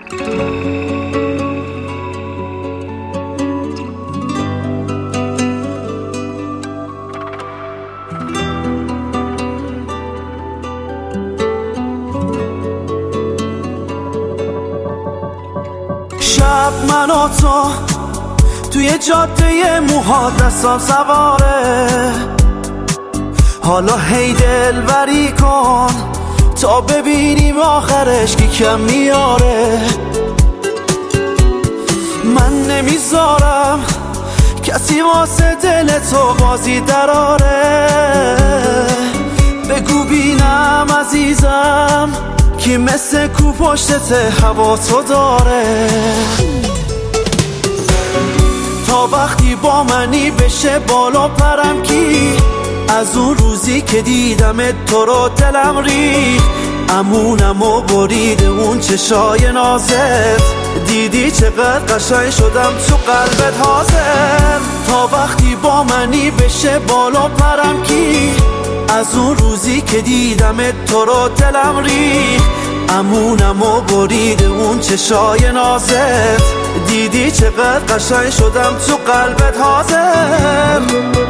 شب من و تو توی جاده موها دستم سواره، حالا هی دلبری کن تا ببینیم آخرش کی کم میاره. من نمیذارم کسی واسه دل تو بازی دراره، بگو بینم عزیزم کی مثل کو پشتت هوا تو داره. تا وقتی با منی بشه بالا پرم کی، از اون روزی که دیدم تو رو دلم ریخت، امونم و برید اون چشای نازت، دیدی چقدر قشنگ شدم تو قلبت حاضر. تا وقتی با منی بشه بالا پرم کی، از اون روزی که دیدم تو رو دلم ریخت، امونم و برید اون چشای نازت، دیدی چقدر قشنگ شدم تو قلبت حاضر.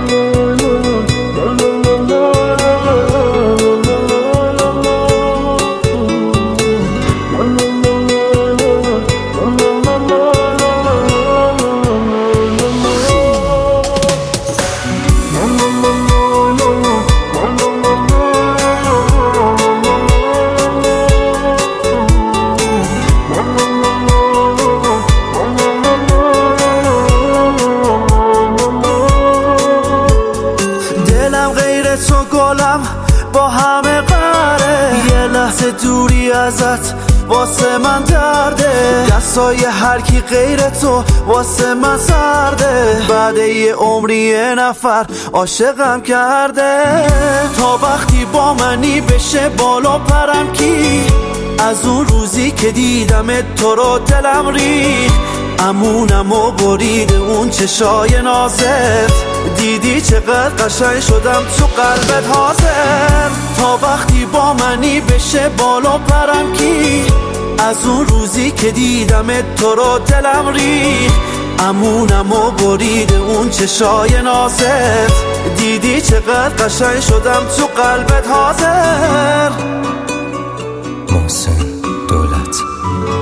تو گلم با همه قره، یه لحظه دوری ازت واسه من درده، دستای هر کی غیر تو واسه من سرده، بعد یه عمری یه نفر عاشقم کرده. تا وقتی با منی بشه بالا پرم کی، از اون روزی که دیدم تو رو دلم ریخت، امونم و برید اون چشای نازت، دیدی چقدر قشنگ شدم تو قلبت حاضر. تا وقتی با منی بشه بالا پرم کی، از اون روزی که دیدم تو رو دلم ریخت، امونم و برید اون چشای نازت، دیدی چقدر قشنگ شدم تو قلبت حاضر. محسن دولت